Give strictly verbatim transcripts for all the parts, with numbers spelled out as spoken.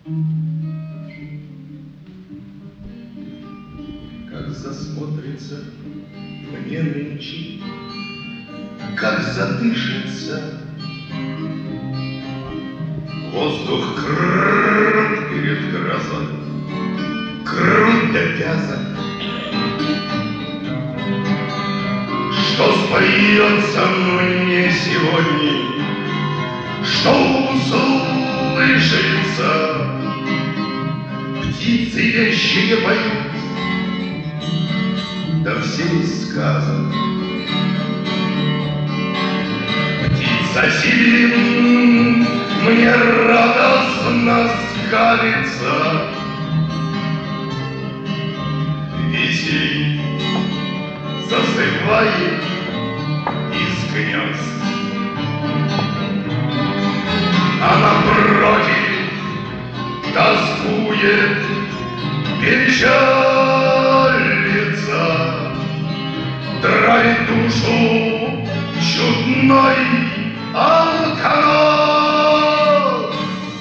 Как засмотрится мне нынче, как задышится воздух крут перед грозой, крут до вязок, что споется мне сегодня, что услышится. Птицы вещи поют, да все из сказок. Птица сирен мне радостно скалится, весей зазывает из гнезд. А напротив тоскует, печалится, травит душу чудной алкоголь.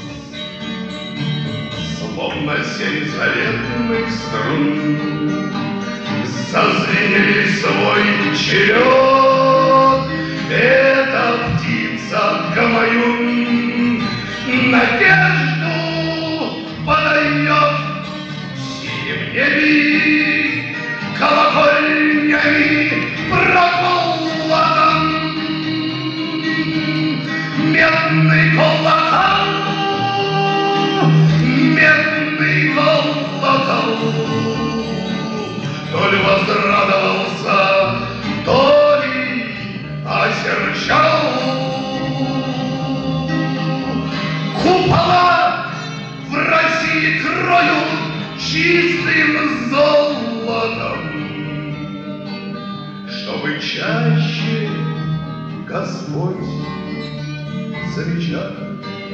Словно семь заветных струн зазвенели свой черед. Эта птица гамаюн надежду подает. В синем небе колокольнями проколотом медный колокол, медный колокол. То ли возрадовался, то ли осерчал. Купола в России кроют чистым золотом, чтобы чаще Господь замечал.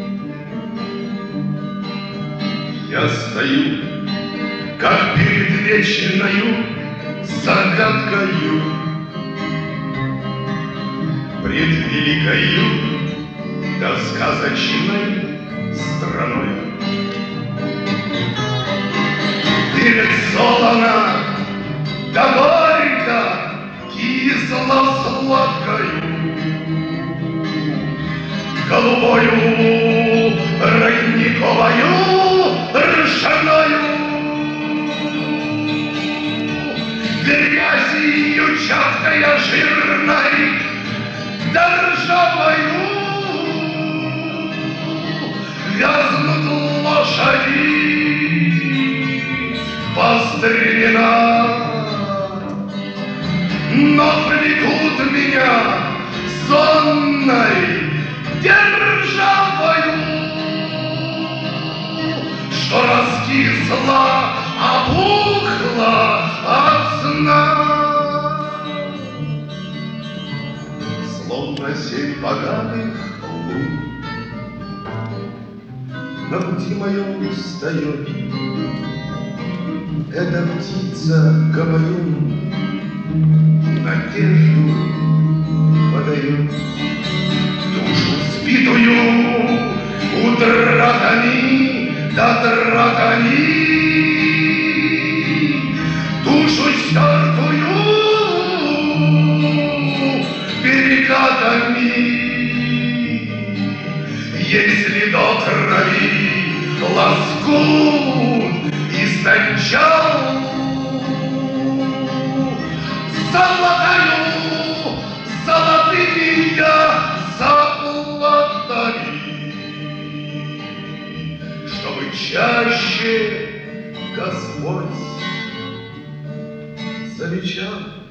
Я стою, как перед вечною загадкою, пред великою да сказочной страной. Перед солоно да горько кисло-сладкою, голубою родниковою ржаною, грязью чавкая жирной да ржавою. Вязнут лошади по стремена, но влекут меня сонной державою, что раскисла, опухла от сна. Словно семь поганых лун на пути моем встает эта птица гамаюн, надежду подает. Душу сбитую утратами да тратами, душу стертую перекатами. Если до крови лоскут истончал, золотою, золотыми я заплатами, чтобы чаще Господь замечал.